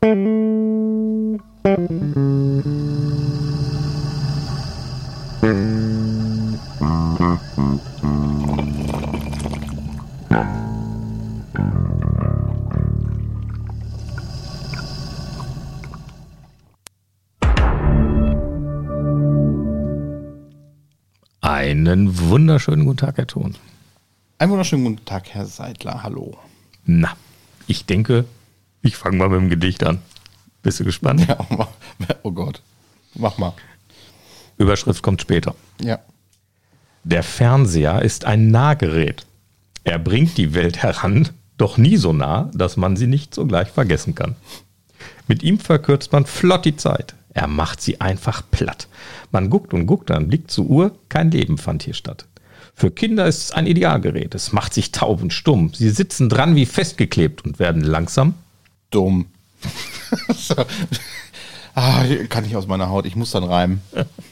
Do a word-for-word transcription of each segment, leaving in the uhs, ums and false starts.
Einen wunderschönen guten Tag, Herr Thon. Einen wunderschönen guten Tag, Herr Seidler. Hallo. Na, ich denke, ich fange mal mit dem Gedicht an. Bist du gespannt? Ja, oh Gott. Mach mal. Überschrift kommt später. Ja. Der Fernseher ist ein Nahgerät. Er bringt die Welt heran, doch nie so nah, dass man sie nicht sogleich vergessen kann. Mit ihm verkürzt man flott die Zeit. Er macht sie einfach platt. Man guckt und guckt, dann blickt zur Uhr, kein Leben fand hier statt. Für Kinder ist es ein Idealgerät. Es macht sich taub und stumm. Sie sitzen dran wie festgeklebt und werden langsam dumm. So. Ah, kann ich aus meiner Haut. Ich muss dann reimen.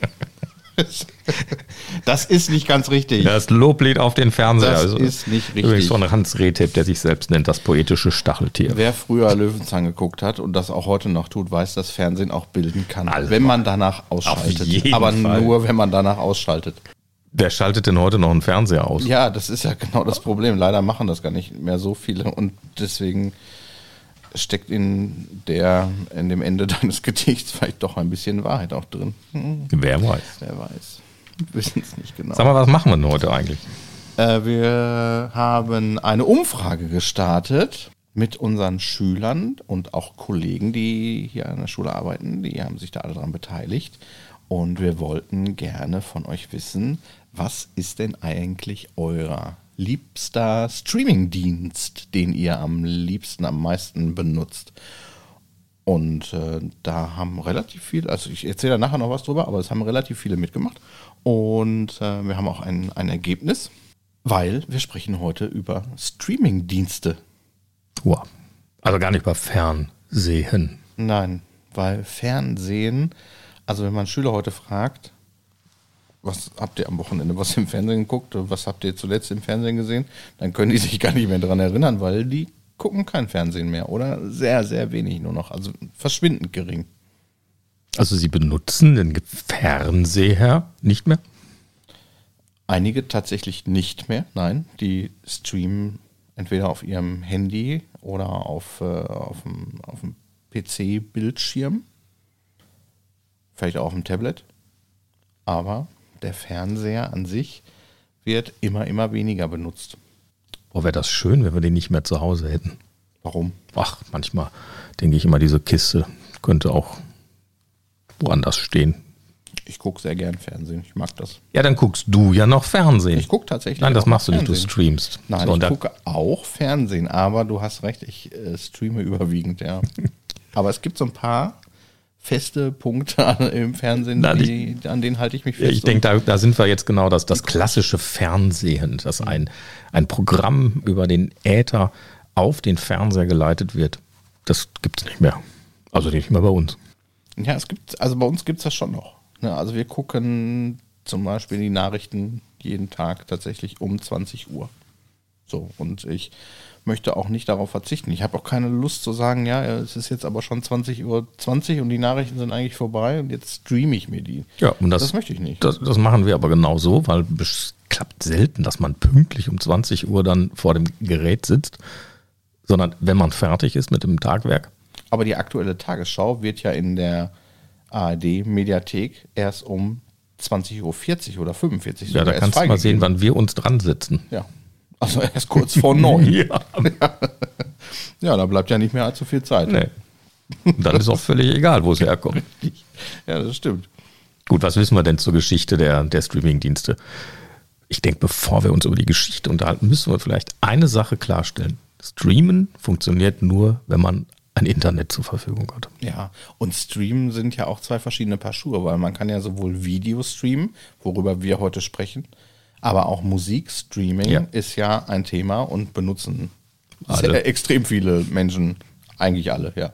Das ist nicht ganz richtig. Das Loblied auf den Fernseher. Das also, ist nicht richtig. Übrigens von Hans Rethep, der sich selbst nennt, das poetische Stacheltier. Wer früher Löwenzahn geguckt hat und das auch heute noch tut, weiß, dass Fernsehen auch bilden kann. Also, wenn man danach ausschaltet. auf jeden Aber Fall. nur, wenn man danach ausschaltet. Wer schaltet denn heute noch einen Fernseher aus? Ja, das ist ja genau das Problem. Leider machen das gar nicht mehr so viele und deswegen steckt in der, in dem Ende deines Gedichts vielleicht doch ein bisschen Wahrheit auch drin. Hm. Wer weiß. Wer weiß. Wir wissen es nicht genau. Sag mal, was machen wir denn heute eigentlich? Äh, wir haben eine Umfrage gestartet mit unseren Schülern und auch Kollegen, die hier an der Schule arbeiten. Die haben sich da alle daran beteiligt. Und wir wollten gerne von euch wissen, was ist denn eigentlich euer liebster Streamingdienst, den ihr am liebsten, am meisten benutzt? Und äh, da haben relativ viele, also ich erzähle da nachher noch was drüber, aber es haben relativ viele mitgemacht. Und äh, wir haben auch ein, ein Ergebnis, weil wir sprechen heute über Streamingdienste. Wow. Also gar nicht über Fernsehen. Nein, weil Fernsehen, also wenn man Schüler heute fragt, was habt ihr am Wochenende was im Fernsehen geguckt, was habt ihr zuletzt im Fernsehen gesehen, dann können die sich gar nicht mehr daran erinnern, weil die gucken kein Fernsehen mehr oder sehr, sehr wenig nur noch, also verschwindend gering. Also Sie benutzen den Fernseher nicht mehr? Einige tatsächlich nicht mehr, nein, die streamen entweder auf ihrem Handy oder auf, äh, auf dem, auf dem P C-Bildschirm, vielleicht auch auf dem Tablet, aber der Fernseher an sich wird immer, immer weniger benutzt. Boah, wäre das schön, wenn wir den nicht mehr zu Hause hätten. Warum? Ach, manchmal denke ich immer, diese Kiste könnte auch woanders stehen. Ich gucke sehr gern Fernsehen, ich mag das. Ja, dann guckst du ja noch Fernsehen. Ich gucke tatsächlich. Nein, das auch machst du nicht, Fernsehen. du streamst. Nein, so, ich da, gucke auch Fernsehen, aber du hast recht, ich äh, streame überwiegend, ja. Aber es gibt so ein paar feste Punkte im Fernsehen, Na, die, an denen halte ich mich fest. Ich denke, da, da sind wir jetzt genau das, das klassische Fernsehen, dass ein, ein Programm über den Äther auf den Fernseher geleitet wird. Das gibt es nicht mehr. Also nicht mehr bei uns. Ja, es gibt, also bei uns gibt es das schon noch. Ne, also wir gucken zum Beispiel die Nachrichten jeden Tag tatsächlich um zwanzig Uhr. So, und ich möchte auch nicht darauf verzichten. Ich habe auch keine Lust zu sagen, ja, es ist jetzt aber schon zwanzig Uhr zwanzig und die Nachrichten sind eigentlich vorbei und jetzt streame ich mir die. Ja, und das, das möchte ich nicht. Das, das machen wir aber genau so, weil es klappt selten, dass man pünktlich um zwanzig Uhr dann vor dem Gerät sitzt, sondern wenn man fertig ist mit dem Tagwerk. Aber die aktuelle Tagesschau wird ja in der A R D-Mediathek erst um zwanzig Uhr vierzig oder fünfundvierzig. Ja, da kannst du mal sehen, wann wir uns dran sitzen. Ja, also erst kurz vor neun. Ja. Ja, da bleibt ja nicht mehr allzu viel Zeit. Nee. Und dann ist auch völlig egal, wo es herkommt. Ja, das stimmt. Gut, was wissen wir denn zur Geschichte der, der Streaming-Dienste? Ich denke, bevor wir uns über die Geschichte unterhalten, müssen wir vielleicht eine Sache klarstellen. Streamen funktioniert nur, wenn man ein Internet zur Verfügung hat. Ja, und Streamen sind ja auch zwei verschiedene Paar Schuhe, weil man kann ja sowohl Video streamen, worüber wir heute sprechen, aber auch Musikstreaming Ja. ist ja ein Thema und benutzen Alle. sehr, extrem viele Menschen, eigentlich alle, ja.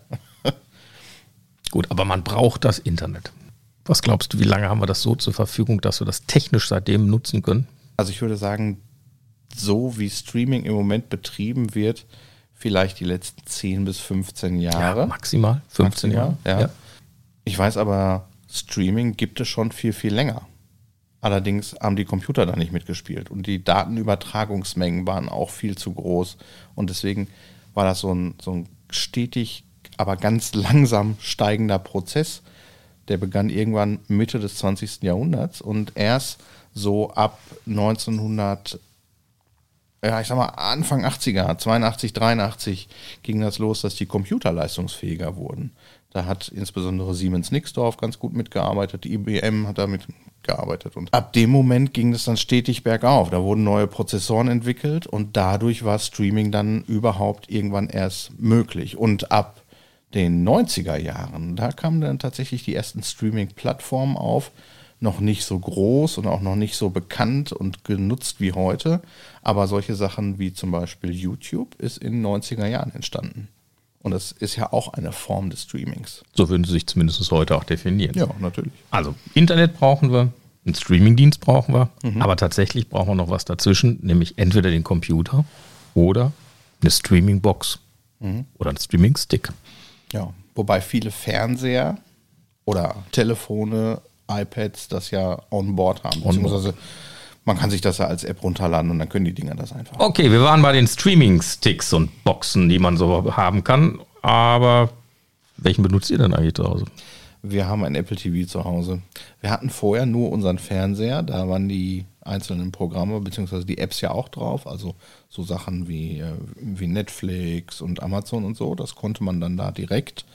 Gut, aber man braucht das Internet. Was glaubst du, wie lange haben wir das so zur Verfügung, dass wir das technisch seitdem nutzen können? Also ich würde sagen, so wie Streaming im Moment betrieben wird, vielleicht die letzten zehn bis fünfzehn Jahre. Ja, maximal fünfzehn Maximal, Jahre. ja. Ja. Ich weiß aber, Streaming gibt es schon viel, viel länger. Allerdings haben die Computer da nicht mitgespielt und die Datenübertragungsmengen waren auch viel zu groß. Und deswegen war das so ein, so ein stetig, aber ganz langsam steigender Prozess. Der begann irgendwann Mitte des zwanzigsten Jahrhunderts und erst so ab neunzehnhundert, ja, ich sag mal Anfang achtziger, zweiundachtzig, dreiundachtzig ging das los, dass die Computer leistungsfähiger wurden. Da hat insbesondere Siemens Nixdorf ganz gut mitgearbeitet, die I B M hat damit gearbeitet. Und ab dem Moment ging es dann stetig bergauf. Da wurden neue Prozessoren entwickelt und dadurch war Streaming dann überhaupt irgendwann erst möglich. Und ab den neunziger Jahren, da kamen dann tatsächlich die ersten Streaming-Plattformen auf. Noch nicht so groß und auch noch nicht so bekannt und genutzt wie heute. Aber solche Sachen wie zum Beispiel YouTube ist in den neunziger Jahren entstanden. Und das ist ja auch eine Form des Streamings. So würden sie sich zumindest heute auch definieren. Ja, natürlich. Also Internet brauchen wir, einen Streamingdienst brauchen wir, mhm. aber tatsächlich brauchen wir noch was dazwischen, nämlich entweder den Computer oder eine Streamingbox mhm. oder einen Streamingstick. Ja, wobei viele Fernseher oder Telefone, iPads das ja on board haben. Beziehungsweise man kann sich das ja als App runterladen und dann können die Dinger das einfach. Okay, wir waren bei den Streaming-Sticks und Boxen, die man so haben kann. Aber welchen benutzt ihr denn eigentlich zu Hause? Wir haben ein Apple T V zu Hause. Wir hatten vorher nur unseren Fernseher. Da waren die einzelnen Programme bzw. die Apps ja auch drauf. Also so Sachen wie, wie Netflix und Amazon und so. Das konnte man dann da direkt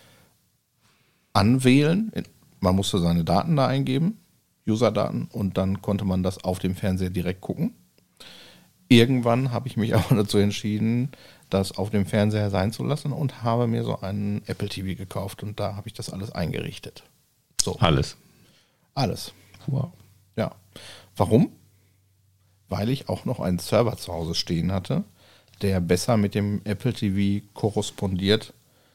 anwählen. Man musste seine Daten da eingeben. User-Daten und dann konnte man das auf dem Fernseher direkt gucken. Irgendwann habe ich mich aber dazu entschieden, das auf dem Fernseher sein zu lassen und habe mir so einen Apple T V gekauft und da habe ich das alles eingerichtet. So. Alles? Alles. Wow. Ja. Warum? Weil ich auch noch einen Server zu Hause stehen hatte, der besser mit dem Apple T V korrespondiert,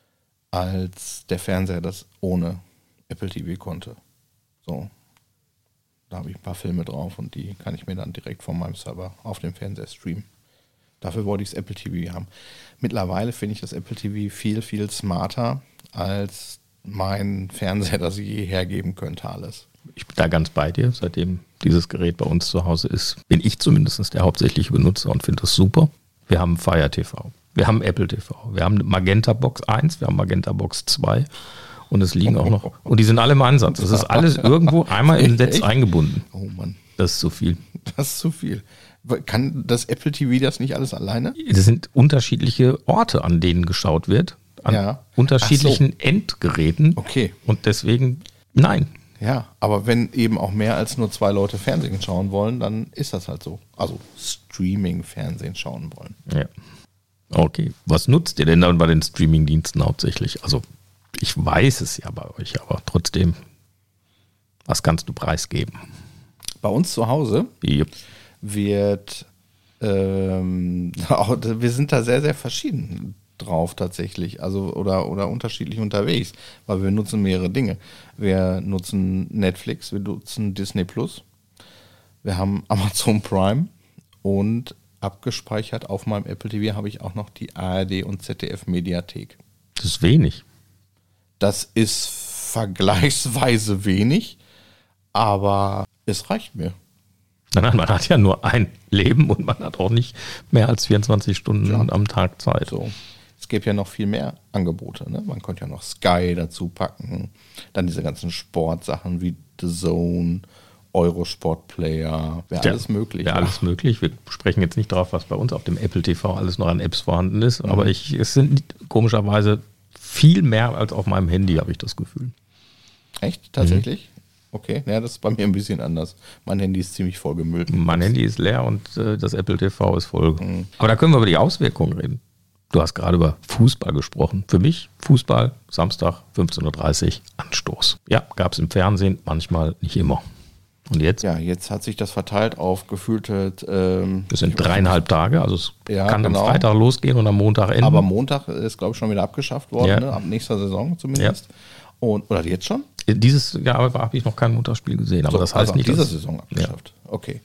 als der Fernseher das ohne Apple T V konnte. So. Da habe ich ein paar Filme drauf und die kann ich mir dann direkt von meinem Server auf dem Fernseher streamen. Dafür wollte ich das Apple T V haben. Mittlerweile finde ich das Apple T V viel, viel smarter als mein Fernseher, das ich je hergeben könnte alles. Ich bin da ganz bei dir. Seitdem dieses Gerät bei uns zu Hause ist, bin ich zumindest der hauptsächliche Benutzer und finde das super. Wir haben Fire T V, wir haben Apple T V, wir haben Magenta Box eins, wir haben Magenta Box zwei. Und es liegen auch noch, und die sind alle im Einsatz. Das ist alles irgendwo einmal im Netz Echt? eingebunden. Oh Mann. Das ist zu viel. Das ist zu viel. Kann das Apple T V das nicht alles alleine? Das sind unterschiedliche Orte, an denen geschaut wird. An ja. unterschiedlichen so. Endgeräten. Okay. Und deswegen, nein. Ja, aber wenn eben auch mehr als nur zwei Leute Fernsehen schauen wollen, dann ist das halt so. Also Streaming-Fernsehen schauen wollen. Ja. Okay. Was nutzt ihr denn dann bei den Streaming-Diensten hauptsächlich? Also ich weiß es ja bei euch, aber trotzdem, was kannst du preisgeben? Bei uns zu Hause yep. wird, ähm, wir sind da sehr, sehr verschieden drauf tatsächlich, also oder, oder unterschiedlich unterwegs, weil wir nutzen mehrere Dinge. Wir nutzen Netflix, wir nutzen Disney Plus, wir haben Amazon Prime und abgespeichert auf meinem Apple T V habe ich auch noch die A R D und Z D F Mediathek. Das ist wenig. Das ist vergleichsweise wenig, aber es reicht mir. Nein, nein, man hat ja nur ein Leben und man hat auch nicht mehr als vierundzwanzig Stunden ja. am Tag Zeit. So. Es gibt ja noch viel mehr Angebote. Ne? Man könnte ja noch Sky dazu packen, dann diese ganzen Sportsachen wie The Zone, Eurosport Player, wäre ja, alles möglich. Wäre alles möglich. Wir sprechen jetzt nicht drauf, was bei uns auf dem Apple T V alles noch an Apps vorhanden ist, mhm. aber ich, es sind komischerweise viel mehr als auf meinem Handy, habe ich das Gefühl. Echt? Tatsächlich? Mhm. Okay, ja, das ist bei mir ein bisschen anders. Mein Handy ist ziemlich voll gemüllt. Mein Handy ist leer und äh, das Apple T V ist voll. Mhm. Aber da können wir über die Auswirkungen reden. Du hast gerade über Fußball gesprochen. Für mich Fußball, Samstag, fünfzehn Uhr dreißig, Anstoß. Ja, gab es im Fernsehen, manchmal nicht immer. Und jetzt? Ja, jetzt hat sich das verteilt auf gefühlte... Ähm, das sind dreieinhalb Tage, also es ja, kann genau. am Freitag losgehen und am Montag enden. Aber Montag ist, glaube ich, schon wieder abgeschafft worden, ja. ne? Ab nächster Saison zumindest. Ja. Und, oder jetzt schon? Dieses Jahr habe ich noch kein Montagsspiel gesehen, aber so, das heißt also nicht... dieser dass, Saison abgeschafft. Ja. Okay.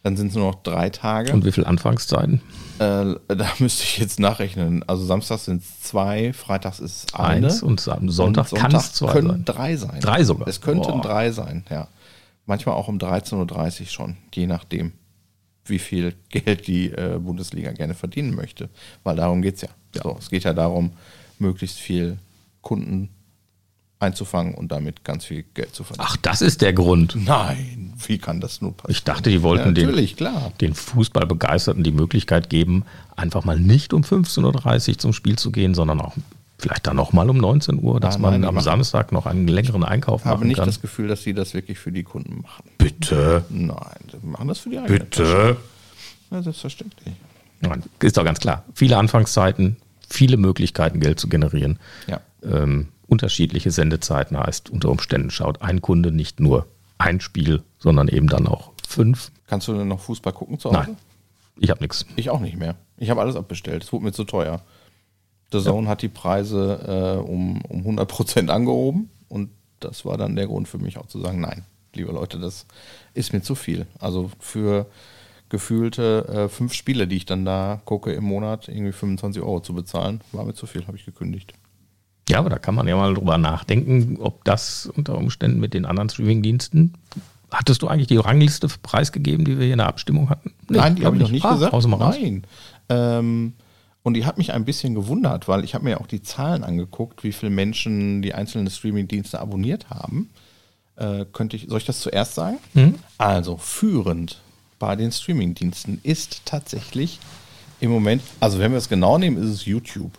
Dann sind es nur noch drei Tage. Und wie viele Anfangszeiten? Äh, da müsste ich jetzt nachrechnen. Also Samstags sind es zwei, Freitags ist es eine. Eins und am Sonntag, und kann es zwei können sein. drei sein. Drei sogar. Es könnten Boah. drei sein, ja. Manchmal auch um dreizehn Uhr dreißig schon, je nachdem, wie viel Geld die äh, Bundesliga gerne verdienen möchte. Weil darum geht es ja. Ja. So, es geht ja darum, möglichst viel Kunden einzufangen und damit ganz viel Geld zu verdienen. Ach, das ist der Grund. Nein, wie kann das nur passieren? Ich dachte, die wollten ja, den, natürlich, klar. den Fußballbegeisterten die Möglichkeit geben, einfach mal nicht um fünfzehn Uhr dreißig zum Spiel zu gehen, sondern auch vielleicht dann noch mal um neunzehn Uhr, dass Nein, man nein, die am machen- Samstag noch einen längeren Einkauf Ich habe machen nicht kann. das Gefühl, dass sie das wirklich für die Kunden machen. Bitte, Nein, sie machen das für die eigene Tasche. bitte. Ja, selbstverständlich. Nein, ist doch ganz klar. Viele Anfangszeiten, viele Möglichkeiten, Geld zu generieren. Ja. Ähm, unterschiedliche Sendezeiten heißt, unter Umständen schaut ein Kunde nicht nur ein Spiel, sondern eben dann auch fünf. Kannst du denn noch Fußball gucken zu Hause? Nein, ich habe nichts. Ich auch nicht mehr. Ich habe alles abbestellt. Es wurde mir zu teuer. The Zone hat die Preise äh, um, um hundert Prozent angehoben und das war dann der Grund für mich auch zu sagen, nein, liebe Leute, das ist mir zu viel. Also für gefühlte äh, fünf Spiele, die ich dann da gucke im Monat, irgendwie fünfundzwanzig Euro zu bezahlen, war mir zu viel, habe ich gekündigt. Ja, aber da kann man ja mal drüber nachdenken, ob das unter Umständen mit den anderen Streamingdiensten. Hattest du eigentlich die Rangliste preisgegeben, die wir hier in der Abstimmung hatten? Nee, Nein, die glaub habe ich noch nicht Ah, gesagt. haust du mal raus. Nein. Ähm, und die hat mich ein bisschen gewundert, weil ich habe mir auch die Zahlen angeguckt, wie viele Menschen die einzelnen Streamingdienste abonniert haben. Äh, könnte ich, soll ich das zuerst sagen? Mhm. Also führend bei den Streamingdiensten ist tatsächlich im Moment, also wenn wir es genau nehmen, ist es YouTube.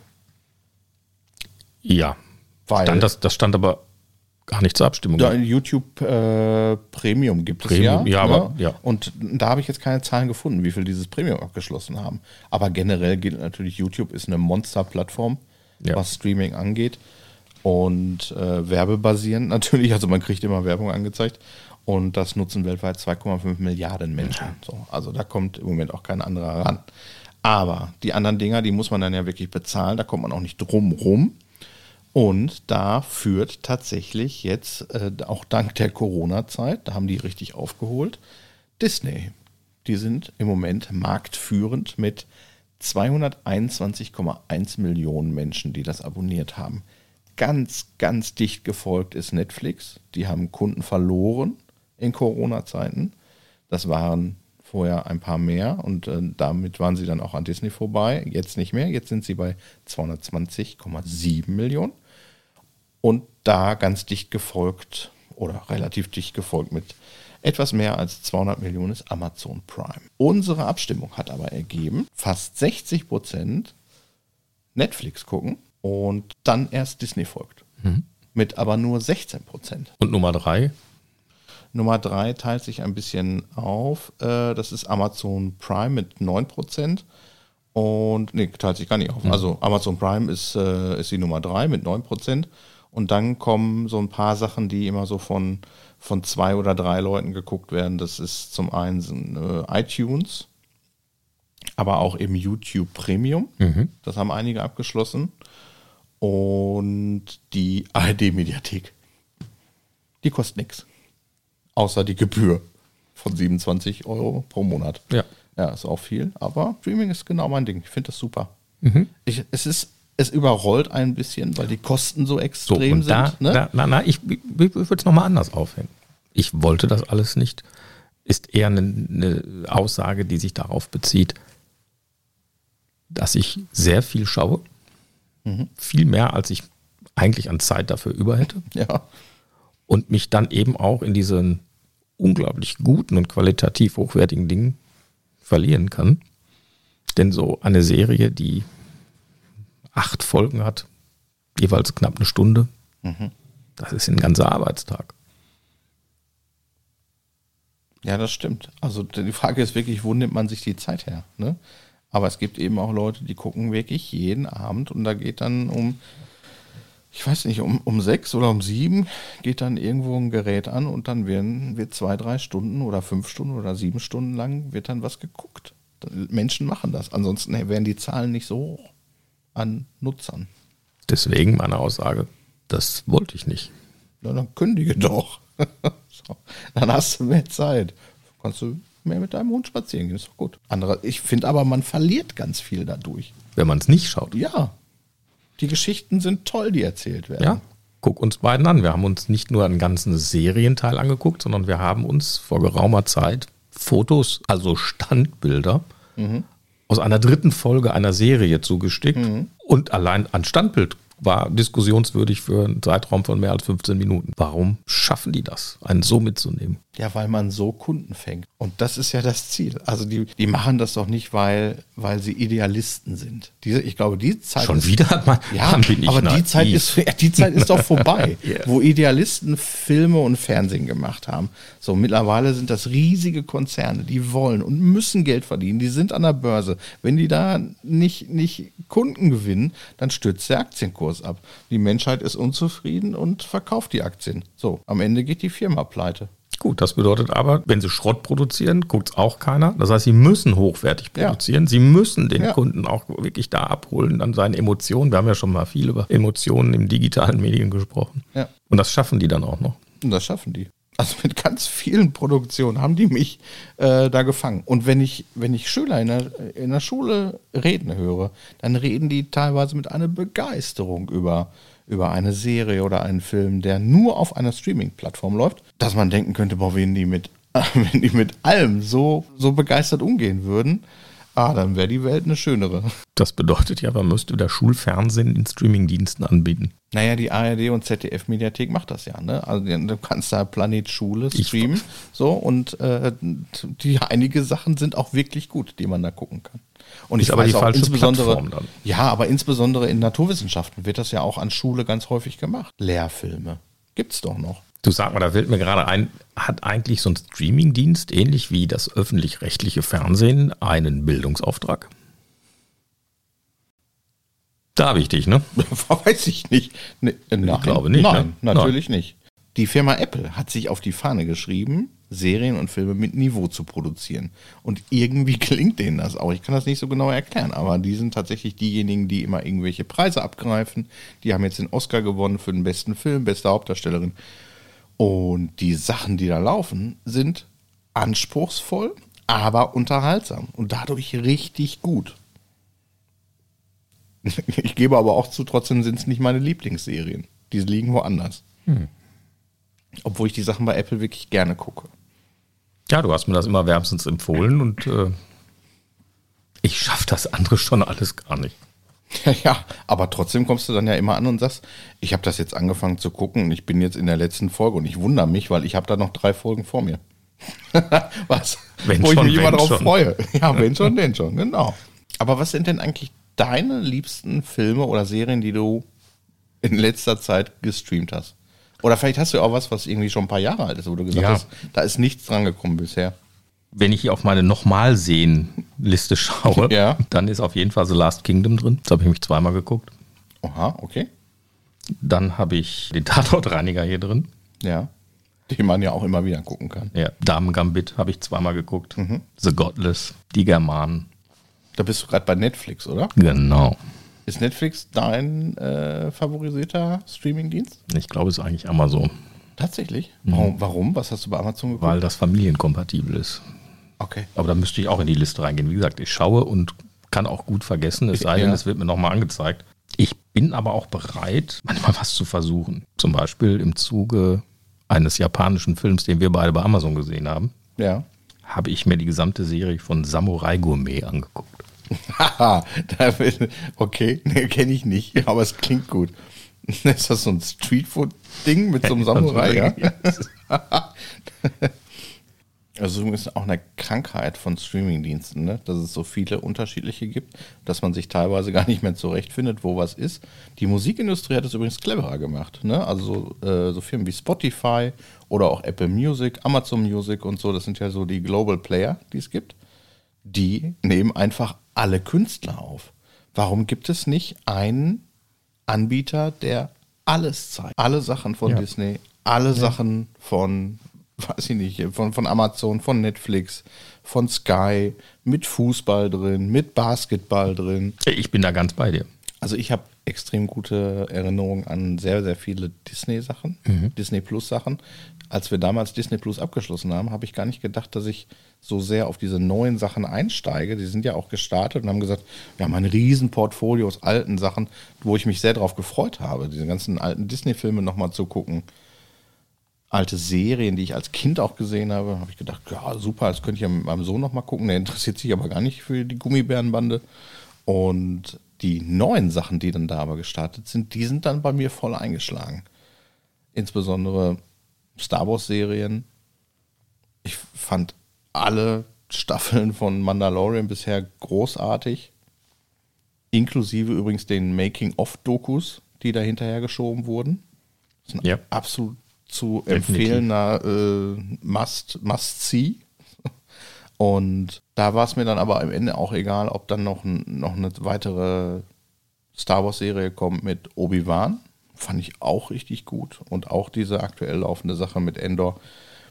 Ja, Weil stand das, das stand aber gar nicht zur Abstimmung. ja, YouTube äh, Premium gibt Premium, es ja. ja, aber- ja. Und da habe ich jetzt keine Zahlen gefunden, wie viel dieses Premium abgeschlossen haben. Aber generell gilt natürlich, YouTube ist eine Monster-Plattform, Ja. was Streaming angeht. Und äh, werbebasierend natürlich, also man kriegt immer Werbung angezeigt. Und das nutzen weltweit zwei Komma fünf Milliarden Menschen. So, also da kommt im Moment auch kein anderer ran. Aber die anderen Dinger, die muss man dann ja wirklich bezahlen, da kommt man auch nicht drum rum. Und da führt tatsächlich jetzt, äh, auch dank der Corona-Zeit, da haben die richtig aufgeholt, Disney. Die sind im Moment marktführend mit zweihunderteinundzwanzig Komma eins Millionen Menschen, die das abonniert haben. Ganz, ganz dicht gefolgt ist Netflix. Die haben Kunden verloren in Corona-Zeiten. Das waren vorher ein paar mehr und äh, damit waren sie dann auch an Disney vorbei. Jetzt nicht mehr. Jetzt sind sie bei zweihundertzwanzig Komma sieben Millionen. Und da ganz dicht gefolgt oder relativ dicht gefolgt mit etwas mehr als zweihundert Millionen ist Amazon Prime. Unsere Abstimmung hat aber ergeben, fast sechzig Prozent Netflix gucken und dann erst Disney folgt. Mhm. Mit aber nur sechzehn Prozent. Und Nummer drei? Nummer drei teilt sich ein bisschen auf. Äh, das ist Amazon Prime mit neun Prozent. Und, nee, teilt sich gar nicht auf. Also Amazon Prime ist, äh, ist die Nummer drei mit neun Prozent. Und dann kommen so ein paar Sachen, die immer so von, von zwei oder drei Leuten geguckt werden. Das ist zum einen äh, iTunes, aber auch eben YouTube Premium. Mhm. Das haben einige abgeschlossen. Und die A R D-Mediathek. Die kostet nichts. Außer die Gebühr von siebenundzwanzig Euro pro Monat. Ja. Ja, ist auch viel. Aber Streaming ist genau mein Ding. Ich finde das super. Mhm. Ich, es ist, es überrollt ein bisschen, weil die Kosten so So, extrem und da, sind. Ne? da, na, na, ich, ich, ich würde es nochmal anders aufhängen. Ich wollte das alles nicht. Ist eher eine, eine Aussage, die sich darauf bezieht, dass ich sehr viel schaue. Mhm. Viel mehr, als ich eigentlich an Zeit dafür über hätte. Ja. Und mich dann eben auch in diesen unglaublich guten und qualitativ hochwertigen Dingen verlieren kann. Denn so eine Serie, die acht Folgen hat, jeweils knapp eine Stunde, Mhm. das ist ein ganzer Arbeitstag. Ja, das stimmt. Also die Frage ist wirklich, wo nimmt man sich die Zeit her? Ne? Aber es gibt eben auch Leute, die gucken wirklich jeden Abend und da geht dann um, ich weiß nicht, um, um sechs oder um sieben geht dann irgendwo ein Gerät an und dann werden, wird zwei, drei Stunden oder fünf Stunden oder sieben Stunden lang wird dann was geguckt. Menschen machen das. Ansonsten wären die Zahlen nicht so hoch an Nutzern. Deswegen meine Aussage, das wollte ich nicht. Na, dann kündige doch. So. Dann hast du mehr Zeit. Kannst du mehr mit deinem Hund spazieren gehen. Ist doch gut. Andere, ich finde aber, man verliert ganz viel dadurch. Wenn man es nicht schaut. Ja. Die Geschichten sind toll, die erzählt werden. Ja, guck uns beiden an. Wir haben uns nicht nur einen ganzen Serienteil angeguckt, sondern wir haben uns vor geraumer Zeit Fotos, also Standbilder, mhm. aus einer dritten Folge einer Serie zugestickt. Mhm. Und allein ein Standbild war diskussionswürdig für einen Zeitraum von mehr als fünfzehn Minuten. Warum schaffen die das, einen so mitzunehmen? Ja, weil man so Kunden fängt. Und das ist ja das Ziel. Also die, die machen das doch nicht, weil, weil sie Idealisten sind. Diese, ich glaube, die Zeit Schon ist, wieder hat man, ja, bin ich aber naiv. die Zeit ist, die Zeit ist doch vorbei, yeah. wo Idealisten Filme und Fernsehen gemacht haben. So, mittlerweile sind das riesige Konzerne, die wollen und müssen Geld verdienen. Die sind an der Börse. Wenn die da nicht, nicht Kunden gewinnen, dann stürzt der Aktienkurs ab. Die Menschheit ist unzufrieden und verkauft die Aktien. So, am Ende geht die Firma pleite. Gut, das bedeutet aber, wenn sie Schrott produzieren, guckt es auch keiner. Das heißt, sie müssen hochwertig produzieren. Ja. Sie müssen den ja. Kunden auch wirklich da abholen an seinen Emotionen. Wir haben ja schon mal viel über Emotionen im digitalen Medien gesprochen. Ja. Und das schaffen die dann auch noch. Und das schaffen die. Also mit ganz vielen Produktionen haben die mich äh, da gefangen. Und wenn ich, wenn ich Schüler in der, in der Schule reden höre, dann reden die teilweise mit einer Begeisterung über, über eine Serie oder einen Film, der nur auf einer Streaming-Plattform läuft, dass man denken könnte, boah, wenn die mit, wenn die mit allem so, so begeistert umgehen würden, ah, dann wäre die Welt eine schönere. Das bedeutet ja, man müsste wieder Schulfernsehen in Streamingdiensten anbieten. Naja, die A R D und Z D F-Mediathek macht das ja, ne? Also du kannst da Planet Schule streamen, ich so, und äh, die einige Sachen sind auch wirklich gut, die man da gucken kann. Und ist ich aber weiß die auch falsche insbesondere, Plattform dann. Ja, aber insbesondere in Naturwissenschaften wird das ja auch an Schule ganz häufig gemacht. Lehrfilme gibt's doch noch. Du, sag mal, da fällt mir gerade ein, hat eigentlich so ein Streamingdienst, ähnlich wie das öffentlich-rechtliche Fernsehen, einen Bildungsauftrag? Da habe ich dich, ne? Weiß ich nicht. Ne, nein, ich glaube nicht. Nein, ne? natürlich nein. nicht. Die Firma Apple hat sich auf die Fahne geschrieben, Serien und Filme mit Niveau zu produzieren. Und irgendwie klingt denen das auch. Ich kann das nicht so genau erklären, aber die sind tatsächlich diejenigen, die immer irgendwelche Preise abgreifen. Die haben jetzt den Oscar gewonnen für den besten Film, beste Hauptdarstellerin. Und die Sachen, die da laufen, sind anspruchsvoll, aber unterhaltsam und dadurch richtig gut. Ich gebe aber auch zu, trotzdem sind es nicht meine Lieblingsserien. Die liegen woanders. Hm. Obwohl ich die Sachen bei Apple wirklich gerne gucke. Ja, du hast mir das immer wärmstens empfohlen und äh, ich schaffe das andere schon alles gar nicht. Ja, ja, aber trotzdem kommst du dann ja immer an und sagst, ich habe das jetzt angefangen zu gucken und ich bin jetzt in der letzten Folge und ich wundere mich, weil ich habe da noch drei Folgen vor mir. Was? Wenn Wo schon, ich mich immer drauf schon. freue. Ja, wenn schon, denn schon, genau. Aber was sind denn eigentlich deine liebsten Filme oder Serien, die du in letzter Zeit gestreamt hast? Oder vielleicht hast du auch was, was irgendwie schon ein paar Jahre alt ist, wo du gesagt ja. hast, da ist nichts dran gekommen bisher. Wenn ich hier auf meine Nochmal-Sehen-Liste schaue, ja. dann ist auf jeden Fall The Last Kingdom drin. Das habe ich mich zweimal geguckt. Aha, okay. Dann habe ich den Tatortreiniger hier drin. Ja, den man ja auch immer wieder gucken kann. Ja, Damen Gambit habe ich zweimal geguckt. Mhm. The Godless, Die Germanen. Da bist du gerade bei Netflix, oder? Genau. Ist Netflix dein äh, favorisierter Streamingdienst? Ich glaube, es ist eigentlich Amazon. Tatsächlich? Mhm. Warum? Was hast du bei Amazon geguckt? Weil das familienkompatibel ist. Okay. Aber da müsste ich auch in die Liste reingehen. Wie gesagt, ich schaue und kann auch gut vergessen, es sei denn, ja. es wird mir nochmal angezeigt. Ich bin aber auch bereit, manchmal was zu versuchen. Zum Beispiel im Zuge eines japanischen Films, den wir beide bei Amazon gesehen haben, ja. habe ich mir die gesamte Serie von Samurai Gourmet angeguckt. Haha, okay, ne, kenne ich nicht, aber es klingt gut. Ist das so ein Streetfood-Ding mit so einem Samurai? Ja? Also ist auch eine Krankheit von Streamingdiensten, ne? Dass es so viele unterschiedliche gibt, dass man sich teilweise gar nicht mehr zurechtfindet, wo was ist. Die Musikindustrie hat es übrigens cleverer gemacht, ne? Also äh, so Firmen wie Spotify oder auch Apple Music, Amazon Music und so, das sind ja so die Global Player, die es gibt. Die nehmen einfach alle Künstler auf. Warum gibt es nicht einen Anbieter, der alles zeigt? Alle Sachen von ja. Disney, alle ja. Sachen von, weiß ich nicht, von, von Amazon, von Netflix, von Sky, mit Fußball drin, mit Basketball drin. Ich bin da ganz bei dir. Also ich habe extrem gute Erinnerungen an sehr, sehr viele Disney-Sachen, mhm. Disney-Plus-Sachen. Als wir damals Disney Plus abgeschlossen haben, habe ich gar nicht gedacht, dass ich so sehr auf diese neuen Sachen einsteige. Die sind ja auch gestartet und haben gesagt, wir haben ein riesen Portfolio aus alten Sachen, wo ich mich sehr drauf gefreut habe, diese ganzen alten Disney-Filme nochmal zu gucken. Alte Serien, die ich als Kind auch gesehen habe, habe ich gedacht, ja super, das könnte ich ja mit meinem Sohn nochmal gucken. Der interessiert sich aber gar nicht für die Gummibärenbande. Und die neuen Sachen, die dann da aber gestartet sind, die sind dann bei mir voll eingeschlagen. Insbesondere Star Wars Serien. Ich fand alle Staffeln von Mandalorian bisher großartig. Inklusive übrigens den Making-of-Dokus, die da hinterher geschoben wurden. Das ist ein ja. absolut zu empfehlender äh, Must, Must-See. Und da war es mir dann aber am Ende auch egal, ob dann noch, noch eine weitere Star Wars Serie kommt mit Obi-Wan. Fand ich auch richtig gut. Und auch diese aktuell laufende Sache mit Endor.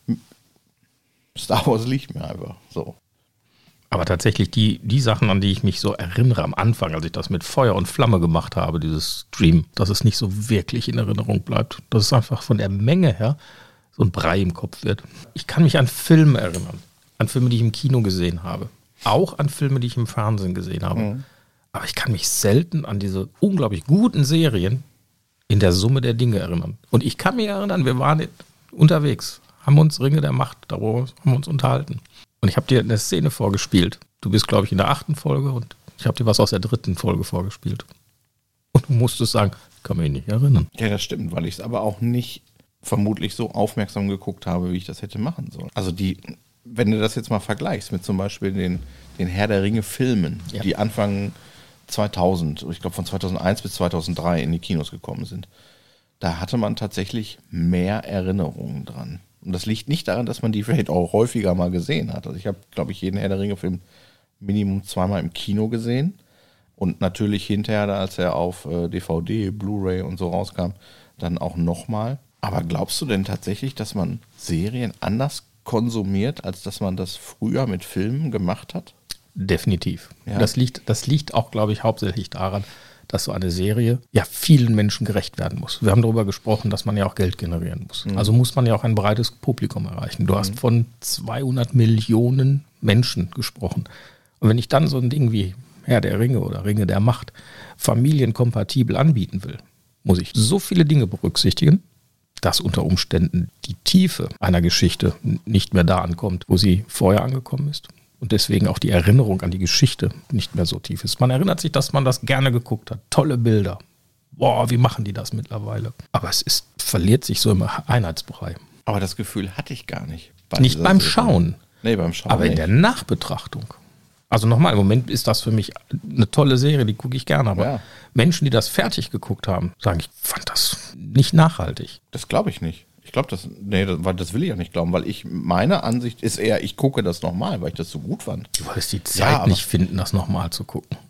Star Wars liegt mir einfach so. Aber tatsächlich die, die Sachen, an die ich mich so erinnere am Anfang, als ich das mit Feuer und Flamme gemacht habe, dieses Stream, dass es nicht so wirklich in Erinnerung bleibt. Dass es einfach von der Menge her so ein Brei im Kopf wird. Ich kann mich an Filme erinnern. An Filme, die ich im Kino gesehen habe. Auch an Filme, die ich im Fernsehen gesehen habe. Mhm. Aber ich kann mich selten an diese unglaublich guten Serien in der Summe der Dinge erinnern. Und ich kann mich erinnern, wir waren unterwegs, haben uns Ringe der Macht, darüber haben wir uns unterhalten. Und ich habe dir eine Szene vorgespielt. Du bist, glaube ich, in der achten Folge und ich habe dir was aus der dritten Folge vorgespielt. Und du musstest sagen, ich kann mich nicht erinnern. Ja, das stimmt, weil ich es aber auch nicht vermutlich so aufmerksam geguckt habe, wie ich das hätte machen sollen. Also die... Wenn du das jetzt mal vergleichst mit zum Beispiel den, den Herr der Ringe Filmen, ja. die Anfang zweitausend, ich glaube von zweitausendeins bis zweitausenddrei in die Kinos gekommen sind, da hatte man tatsächlich mehr Erinnerungen dran. Und das liegt nicht daran, dass man die vielleicht auch häufiger mal gesehen hat. Also ich habe, glaube ich, jeden Herr der Ringe Film Minimum zweimal im Kino gesehen und natürlich hinterher, als er auf äh, D V D, Blu-ray und so rauskam, dann auch nochmal. Aber glaubst du denn tatsächlich, dass man Serien anders konsumiert, als dass man das früher mit Filmen gemacht hat? Definitiv. Ja. Das liegt, das liegt auch, glaube ich, hauptsächlich daran, dass so eine Serie ja vielen Menschen gerecht werden muss. Wir haben darüber gesprochen, dass man ja auch Geld generieren muss. Mhm. Also muss man ja auch ein breites Publikum erreichen. Du mhm. hast von zweihundert Millionen Menschen gesprochen. Und wenn ich dann so ein Ding wie Herr der Ringe oder Ringe der Macht familienkompatibel anbieten will, muss ich so viele Dinge berücksichtigen, dass unter Umständen die Tiefe einer Geschichte nicht mehr da ankommt, wo sie vorher angekommen ist. Und deswegen auch die Erinnerung an die Geschichte nicht mehr so tief ist. Man erinnert sich, dass man das gerne geguckt hat. Tolle Bilder. Boah, wie machen die das mittlerweile? Aber es ist, verliert sich so im Einheitsbrei. Aber das Gefühl hatte ich gar nicht. Nicht beim Schauen. Nee, beim Schauen Aber in nicht. der Nachbetrachtung. Also nochmal, im Moment ist das für mich eine tolle Serie, die gucke ich gerne. Aber ja. Menschen, die das fertig geguckt haben, sagen, ich fand das nicht nachhaltig. Das glaube ich nicht. Ich glaube, das, nee, das, das will ich auch nicht glauben, weil ich, meine Ansicht ist eher, ich gucke das nochmal, weil ich das so gut fand. Du wolltest die Zeit ja, nicht finden, das nochmal zu gucken.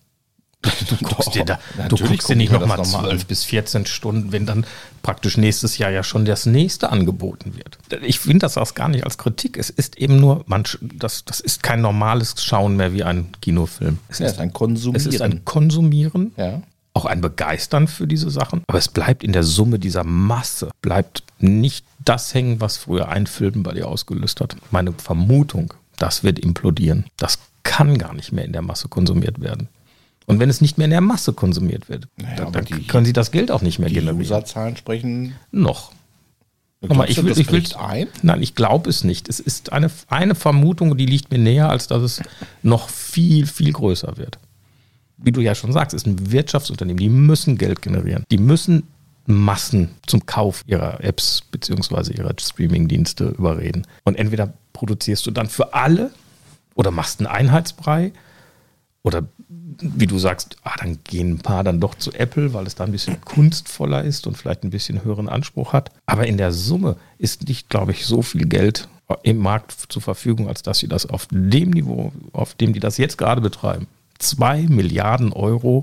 Du guckst Doch, dir, da, du guckst dir nicht nochmal zwölf bis vierzehn Stunden, wenn dann praktisch nächstes Jahr ja schon das nächste angeboten wird. Ich finde das auch gar nicht als Kritik. Es ist eben nur, man, das, das ist kein normales Schauen mehr wie ein Kinofilm. Es ja, ist ein Konsumieren. Es ist ein Konsumieren, ja. Auch ein Begeistern für diese Sachen. Aber es bleibt in der Summe dieser Masse, bleibt nicht das hängen, was früher ein Film bei dir ausgelöst hat. Meine Vermutung, das wird implodieren. Das kann gar nicht mehr in der Masse konsumiert werden. Und wenn es nicht mehr in der Masse konsumiert wird, naja, dann, dann die, können sie das Geld auch nicht mehr die generieren. Die Userzahlen sprechen noch. Nochmal, ich will, ich will, ein? Nein, ich glaube es nicht. Es ist eine, eine Vermutung, die liegt mir näher, als dass es noch viel, viel größer wird. Wie du ja schon sagst, es ist ein Wirtschaftsunternehmen. Die müssen Geld generieren. Die müssen Massen zum Kauf ihrer Apps bzw. ihrer Streamingdienste überreden. Und entweder produzierst du dann für alle oder machst einen Einheitsbrei oder wie du sagst, ah, dann gehen ein paar dann doch zu Apple, weil es da ein bisschen kunstvoller ist und vielleicht ein bisschen höheren Anspruch hat. Aber in der Summe ist nicht, glaube ich, so viel Geld im Markt zur Verfügung, als dass sie das auf dem Niveau, auf dem die das jetzt gerade betreiben, zwei Milliarden Euro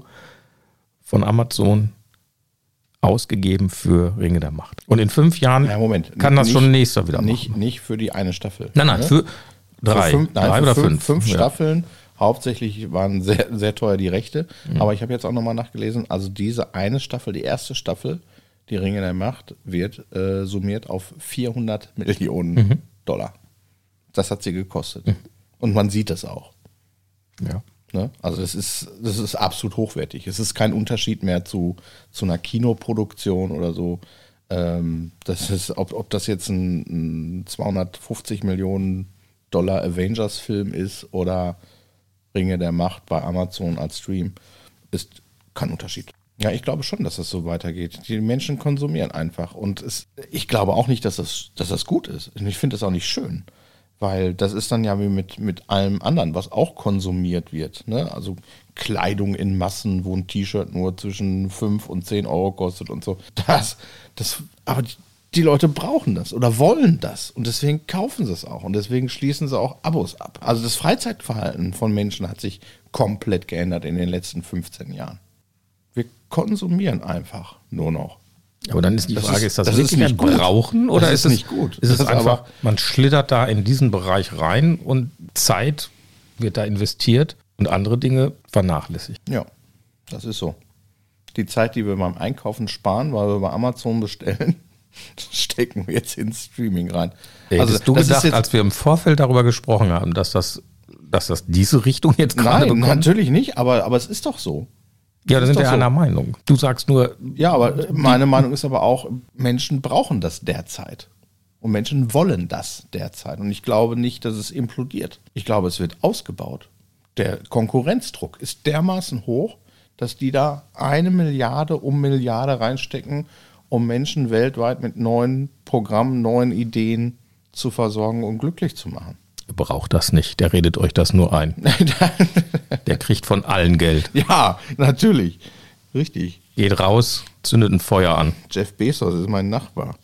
von Amazon ausgegeben für Ringe der Macht. Und in fünf Jahren ja, Moment, kann das nicht, schon nächster wieder nicht, machen. Nicht für die eine Staffel. Nein, nein, ne? für drei, für fünf, nein, drei für oder fünf. Fünf, fünf ja. Staffeln Hauptsächlich waren sehr, sehr teuer die Rechte. Mhm. Aber ich habe jetzt auch nochmal nachgelesen, also diese eine Staffel, die erste Staffel, die Ringe der Macht, wird äh, summiert auf vierhundert Millionen mhm. Dollar. Das hat sie gekostet. Mhm. Und man sieht das auch. Ja. Ne? Also das ist, das ist absolut hochwertig. Es ist kein Unterschied mehr zu, zu einer Kinoproduktion oder so. Ähm, das ist, ob, ob das jetzt ein, ein zweihundertfünfzig Millionen Dollar Avengers-Film ist oder Ringe der Macht bei Amazon als Stream, ist kein Unterschied. Ja, ich glaube schon, dass das so weitergeht. Die Menschen konsumieren einfach. Und es, ich glaube auch nicht, dass das, dass das gut ist. Und ich finde das auch nicht schön. Weil das ist dann ja wie mit, mit allem anderen, was auch konsumiert wird. Ne? Also Kleidung in Massen, wo ein T-Shirt nur zwischen fünf und zehn Euro kostet und so. Das, das, aber die, die Leute brauchen das oder wollen das. Und deswegen kaufen sie es auch. Und deswegen schließen sie auch Abos ab. Also das Freizeitverhalten von Menschen hat sich komplett geändert in den letzten fünfzehn Jahren. Wir konsumieren einfach nur noch. Aber dann ist die das Frage, ist, ist das, das wirklich ist nicht ein Brauchen oder das ist, ist es nicht gut? Ist es das einfach, aber, man schlittert da in diesen Bereich rein und Zeit wird da investiert und andere Dinge vernachlässigt. Ja, das ist so. Die Zeit, die wir beim Einkaufen sparen, weil wir bei Amazon bestellen, stecken wir jetzt ins Streaming rein. Ey, also, hättest du das gedacht, ist jetzt, als wir im Vorfeld darüber gesprochen haben, dass das, dass das diese Richtung jetzt gerade nein, bekommt? natürlich nicht, aber, aber es ist doch so. Ja, da sind wir so. einer Meinung. Du sagst nur... Ja, aber meine Meinung ist aber auch, Menschen brauchen das derzeit. Und Menschen wollen das derzeit. Und ich glaube nicht, dass es implodiert. Ich glaube, es wird ausgebaut. Der Konkurrenzdruck ist dermaßen hoch, dass die da eine Milliarde um Milliarde reinstecken, um Menschen weltweit mit neuen Programmen, neuen Ideen zu versorgen und glücklich zu machen. Ihr braucht das nicht, der redet euch das nur ein. Der kriegt von allen Geld. Ja, natürlich. Richtig. Geht raus, zündet ein Feuer an. Jeff Bezos ist mein Nachbar.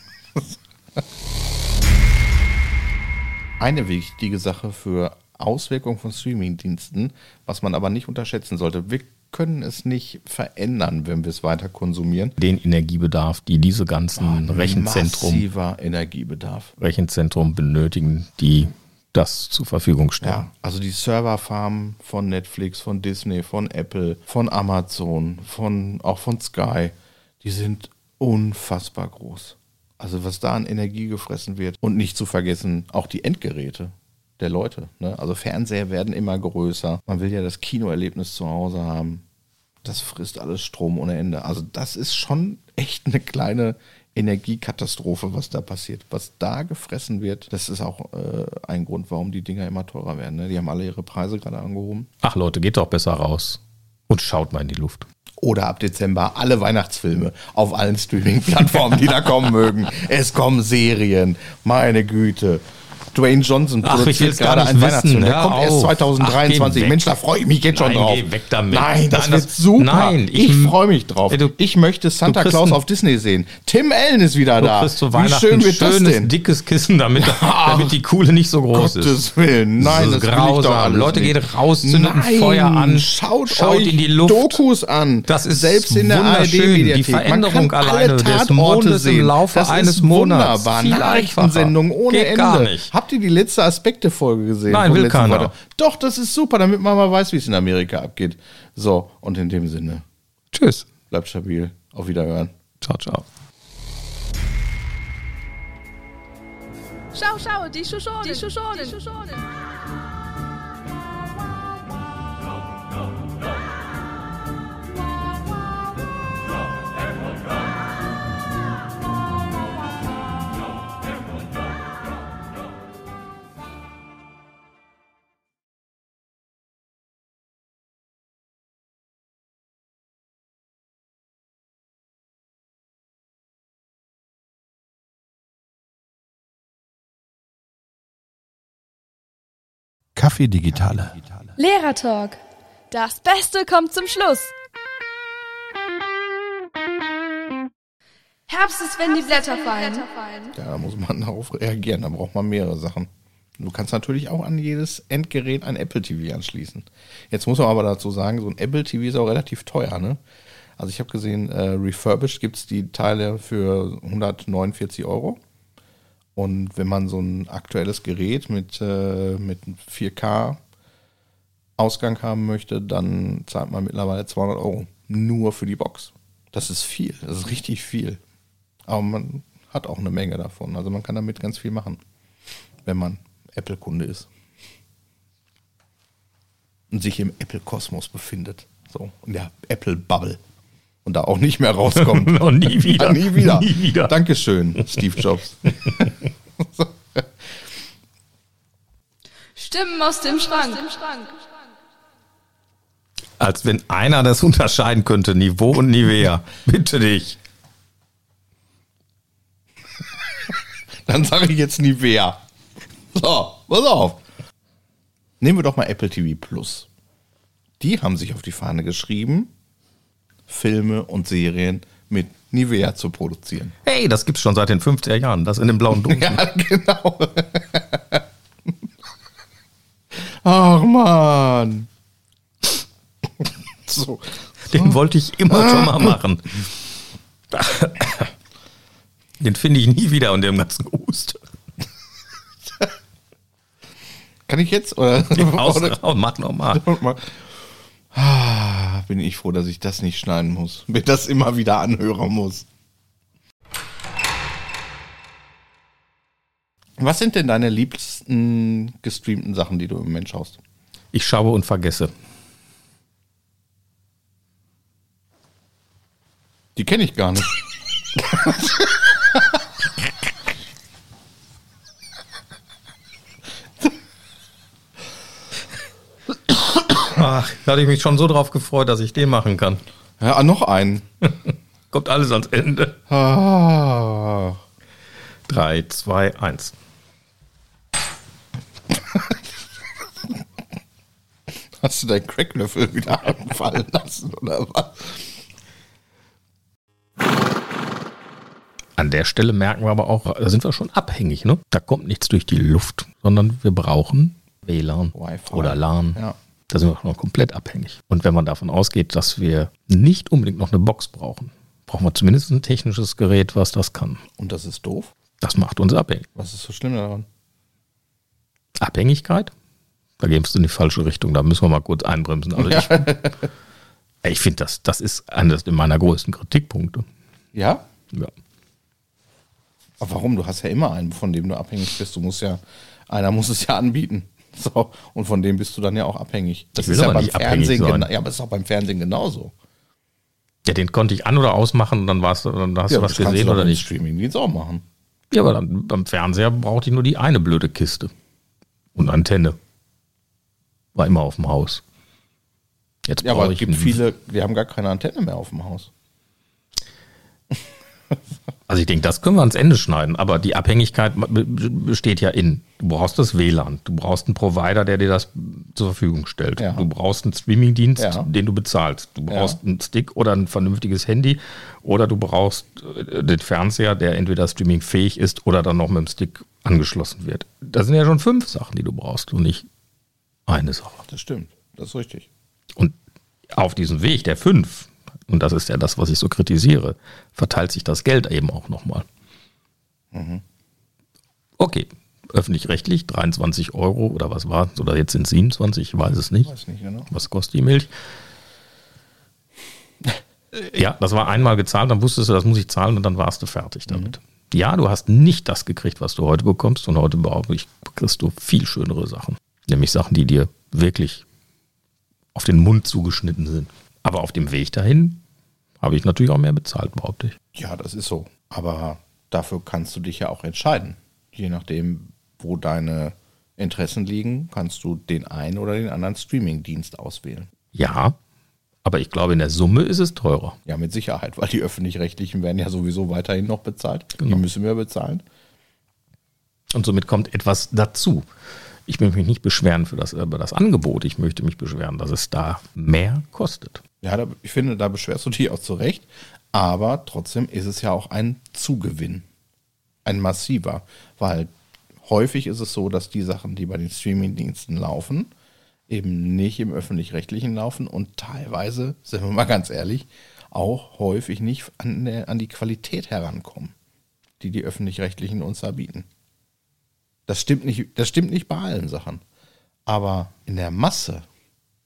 Eine wichtige Sache für Auswirkungen von Streamingdiensten, was man aber nicht unterschätzen sollte. Wir können es nicht verändern, wenn wir es weiter konsumieren. Den Energiebedarf, die diese ganzen oh, Rechenzentrum, massiver Energiebedarf. Rechenzentrum benötigen, die das zur Verfügung stellen. Ja, also die Serverfarmen von Netflix, von Disney, von Apple, von Amazon, von auch von Sky, die sind unfassbar groß. Also was da an Energie gefressen wird. Und nicht zu vergessen, auch die Endgeräte der Leute. Ne? Also Fernseher werden immer größer. Man will ja das Kinoerlebnis zu Hause haben. Das frisst alles Strom ohne Ende. Also das ist schon echt eine kleine Energiekatastrophe, was da passiert. Was da gefressen wird, das ist auch äh, ein Grund, warum die Dinger immer teurer werden. Ne? Die haben alle ihre Preise gerade angehoben. Ach Leute, geht doch besser raus und schaut mal in die Luft. Oder ab Dezember alle Weihnachtsfilme auf allen Streaming-Plattformen, die da kommen mögen. Es kommen Serien, meine Güte. Dwayne Johnson produziert gerade einen Weihnachtsfilm. Der kommt erst zwanzig dreiundzwanzig. Ach, Mensch, da freue ich mich jetzt schon Nein, drauf. Geh weg damit. Nein, das Nein, wird das, super. Nein, ich, ich freue mich drauf. Ey, du, ich möchte Santa Claus auf Disney sehen. Tim Allen ist wieder du da. Kriegst zu Wie Weihnachten schön wird ein schönes, das denn? dickes Kissen, damit, damit die Kuhle nicht so groß Gottes ist. Willen. Nein, das das, ist will ich doch grausam. alles Leute, nicht. geht raus, zündet ein Nein, Feuer an, schaut, schaut euch in die Luft. Dokus an. Das ist selbst in der A R D-Mediathek. Die Veränderung Man kann alleine alle des Tatorte Mondes sehen. im Laufe das eines ist Monats. Wunderbar. Viel Nachrichtensendung ohne Geht Ende. gar nicht. Habt ihr die letzte Aspekte-Folge gesehen? Nein, will keiner. Woche? Doch, das ist super, damit man mal weiß, wie es in Amerika abgeht. So, und in dem Sinne. Tschüss. Bleibt stabil. Auf Wiederhören. Ciao, ciao. Schau, schau, die Shushonen, die Shushonen, die Shushonen. Kaffee Digitale. Lehrertalk. Das Beste kommt zum Schluss. Herbst ist, wenn die Blätter fallen. Ja, da muss man darauf reagieren. Da braucht man mehrere Sachen. Du kannst natürlich auch an jedes Endgerät ein Apple T V anschließen. Jetzt muss man aber dazu sagen, so ein Apple T V ist auch relativ teuer, ne? Also ich habe gesehen, äh, refurbished gibt es die Teile für hundertneunundvierzig Euro. Und wenn man so ein aktuelles Gerät mit, äh, mit vier K Ausgang haben möchte, dann zahlt man mittlerweile zweihundert Euro nur für die Box. Das ist viel, das ist richtig viel. Aber man hat auch eine Menge davon. Also man kann damit ganz viel machen, wenn man Apple-Kunde ist. Und sich im Apple-Kosmos befindet. So, in der Apple-Bubble. Und da auch nicht mehr rauskommt. Und nie wieder. Ja, nie wieder. Nie wieder. Dankeschön, Steve Jobs. Stimmen aus dem Schrank. Als wenn einer das unterscheiden könnte, Niveau und Nivea. Bitte dich. Dann sage ich jetzt Nivea. So, pass auf. Nehmen wir doch mal Apple T V Plus. Die haben sich auf die Fahne geschrieben, Filme und Serien mit Nivea zu produzieren. Hey, das gibt's schon seit den fünfziger Jahren. Das in dem blauen Dosen. Ja, genau. Ach, Mann. So. Den wollte ich immer schon mal machen. Den finde ich nie wieder unter dem ganzen Hust. Kann ich jetzt? Oder, Aus, oder raus, mach nochmal. Ah, bin ich froh, dass ich das nicht schneiden muss. Mir das immer wieder anhören muss. Was sind denn deine liebsten gestreamten Sachen, die du im Moment schaust? Ich schaue und vergesse. Die kenne ich gar nicht. Ach, da hatte ich mich schon so drauf gefreut, dass ich den machen kann. Ja, noch einen. Kommt alles ans Ende. Ah. drei, zwei, eins. Hast du deinen Cracklöffel wieder fallen lassen, oder was? An der Stelle merken wir aber auch, da sind wir schon abhängig, ne? Da kommt nichts durch die Luft, sondern wir brauchen W L A N Wi-Fi. oder LAN. Ja. Da sind wir schon komplett abhängig. Und wenn man davon ausgeht, dass wir nicht unbedingt noch eine Box brauchen, brauchen wir zumindest ein technisches Gerät, was das kann. Und das ist doof? Das macht uns abhängig. Was ist so schlimm daran? Abhängigkeit? Da gehst du in die falsche Richtung. Da müssen wir mal kurz einbremsen. Also ich, ich finde, das, das ist eines meiner größten Kritikpunkte. Ja? Ja. Aber warum? Du hast ja immer einen, von dem du abhängig bist. Du musst ja, einer muss es ja anbieten. So, und von dem bist du dann ja auch abhängig. Das Ich will ist ja aber beim nicht abhängig Fernsehen sein. gena- ja, aber es ist auch beim Fernsehen genauso. Ja, den konnte ich an- oder ausmachen und dann, war's, dann hast Ja, du was das kannst gesehen du doch oder im nicht. Streamingdienst auch machen. Ja, aber dann beim Fernseher brauchte ich nur die eine blöde Kiste. Und Antenne. War immer auf dem Haus. Jetzt Ja, brauche aber es ich gibt einen- viele, die haben gar keine Antenne mehr auf dem Haus. Also ich denke, das können wir ans Ende schneiden, aber die Abhängigkeit be- besteht ja in, du brauchst das W L A N, du brauchst einen Provider, der dir das zur Verfügung stellt. Ja. Du brauchst einen Streamingdienst, Ja. den du bezahlst. Du brauchst Ja. einen Stick oder ein vernünftiges Handy oder du brauchst äh, den Fernseher, der entweder streamingfähig ist oder dann noch mit dem Stick angeschlossen wird. Das sind ja schon fünf Sachen, die du brauchst und nicht eine Sache. Das stimmt, das ist richtig. Und auf diesem Weg der fünf, und das ist ja das, was ich so kritisiere, verteilt sich das Geld eben auch nochmal. Mhm. Okay, öffentlich-rechtlich, dreiundzwanzig Euro oder was war es? Oder jetzt sind es siebenundzwanzig, ich weiß es nicht. Weiß nicht genau. Was kostet die Milch? Ja, das war einmal gezahlt, dann wusstest du, das muss ich zahlen und dann warst du fertig damit. Mhm. Ja, du hast nicht das gekriegt, was du heute bekommst und heute behaupte ich, kriegst du viel schönere Sachen. Nämlich Sachen, die dir wirklich auf den Mund zugeschnitten sind. Aber auf dem Weg dahin habe ich natürlich auch mehr bezahlt, behaupte ich. Ja, das ist so. Aber dafür kannst du dich ja auch entscheiden. Je nachdem, wo deine Interessen liegen, kannst du den einen oder den anderen Streamingdienst auswählen. Ja, aber ich glaube, in der Summe ist es teurer. Ja, mit Sicherheit, weil die Öffentlich-Rechtlichen werden ja sowieso weiterhin noch bezahlt. Genau. Die müssen wir bezahlen. Und somit kommt etwas dazu. Ich möchte mich nicht beschweren für das, über das Angebot. Ich möchte mich beschweren, dass es da mehr kostet. Ja, da, ich finde, da beschwerst du dich auch zurecht. Aber trotzdem ist es ja auch ein Zugewinn. Ein massiver. Weil häufig ist es so, dass die Sachen, die bei den Streamingdiensten laufen, eben nicht im Öffentlich-Rechtlichen laufen und teilweise, sind wir mal ganz ehrlich, auch häufig nicht an, der, an die Qualität herankommen, die die Öffentlich-Rechtlichen uns da bieten. Das stimmt nicht, das stimmt nicht bei allen Sachen. Aber in der Masse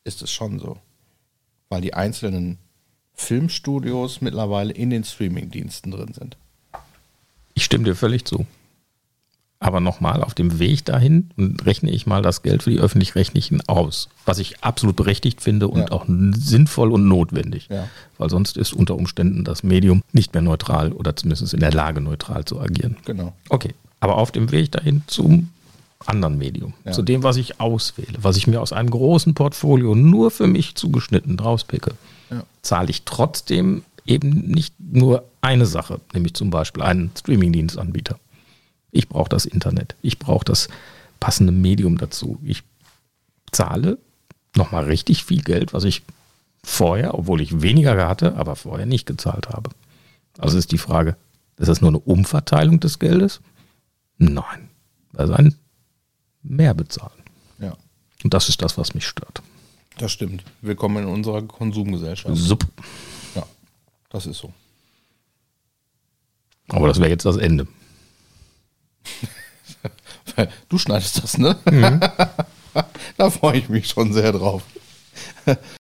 ist es schon so. Weil die einzelnen Filmstudios mittlerweile in den Streamingdiensten drin sind. Ich stimme dir völlig zu. Aber nochmal, auf dem Weg dahin rechne ich mal das Geld für die Öffentlich-Rechtlichen aus, was ich absolut berechtigt finde und Ja. auch sinnvoll und notwendig. Ja. Weil sonst ist unter Umständen das Medium nicht mehr neutral oder zumindest in der Lage, neutral zu agieren. Genau. Okay, aber auf dem Weg dahin zum anderen Medium, Ja. zu dem, was ich auswähle, was ich mir aus einem großen Portfolio nur für mich zugeschnitten rauspicke, Ja. zahle ich trotzdem eben nicht nur eine Sache, nämlich zum Beispiel einen Streamingdienstanbieter. Ich brauche das Internet, ich brauche das passende Medium dazu. Ich zahle nochmal richtig viel Geld, was ich vorher, obwohl ich weniger hatte, aber vorher nicht gezahlt habe. Also ist die Frage, ist das nur eine Umverteilung des Geldes? Nein, das ist ein Mehrbezahlen. Ja, Und das ist das, was mich stört. das stimmt. Willkommen in unserer Konsumgesellschaft. Sup. Ja, das ist so. Aber das wäre jetzt das Ende. Du schneidest das, ne? Da freue ich mich schon sehr drauf.